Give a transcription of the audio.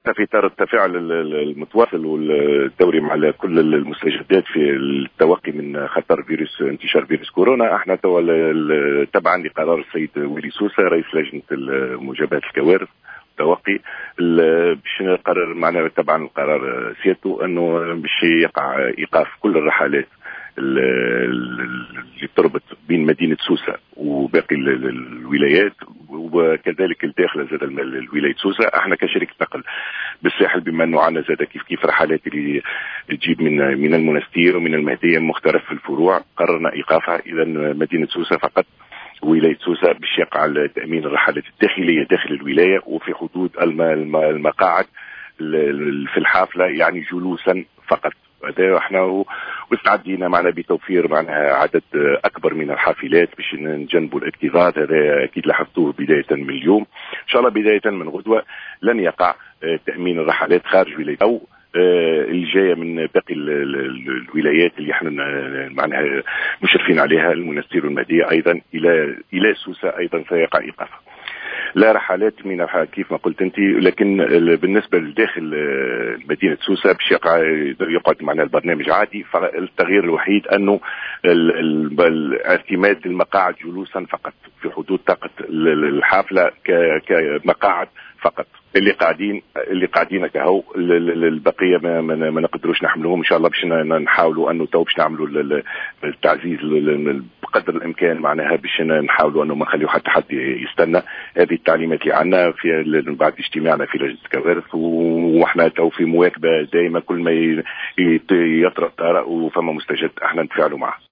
في اطار التفاعل المتواصل والدوري مع كل المستجدات في التوقي من خطر انتشار فيروس كورونا. احنا تبعا لقرار السيد ويلي سوسة رئيس لجنه مجابهه الكوارث التوقي باش نقرر معنا تبعا القرار سيادته انه باش يقع ايقاف كل الرحلات اللي تربط بين مدينة سوسة وباقي الولايات وكذلك الداخل زاد الولاية سوسة. احنا كشركة نقل بالساحل بما انه عندنا زاد كيف رحلات اللي تجيب من المنستير ومن المهدية مختلف الفروع قررنا ايقافها. اذا مدينة سوسة فقط ولاية سوسة باش يقع تأمين الرحلات الداخلية داخل الولاية وفي حدود المقاعد في الحافلة يعني جلوسا فقط. هذا احنا واستعدينا معنا بتوفير معنا عدد اكبر من الحافلات باش نجنبوا الاكتظاظ. هذا اكيد لاحظتوه بدايه من اليوم. ان شاء الله بدايه من غدوه لن يقع تامين الرحلات خارج ولايه او اللي جايه من باقي الولايات اللي احنا معناها مشرفين عليها المنستير والمهديه ايضا الى سوسه ايضا سيقع ايقافها. لا رحلات من كيف ما قلت انت، لكن بالنسبه لداخل مدينه سوسه باش يقعد معنا البرنامج عادي. فالتغيير الوحيد انه اعتماد المقاعد جلوسا فقط في حدود طاقه الحافله كمقاعد فقط. اللي قاعدين كهو البقيه ما نقدروش نحملوهم. ان شاء الله باش نحاولوا انه تو باش نعملوا التعزيز بقدر الامكان معناها باش نحاولوا انه ما نخليو حتى حد يستنى. هذه التعليمات اللي عندنا في بعد اجتماعنا في لجنه الكوارث، واحنا تو في مواكبه دائما كل ما يطرأ طارئ وفما مستجد احنا نتفاعلوا معه.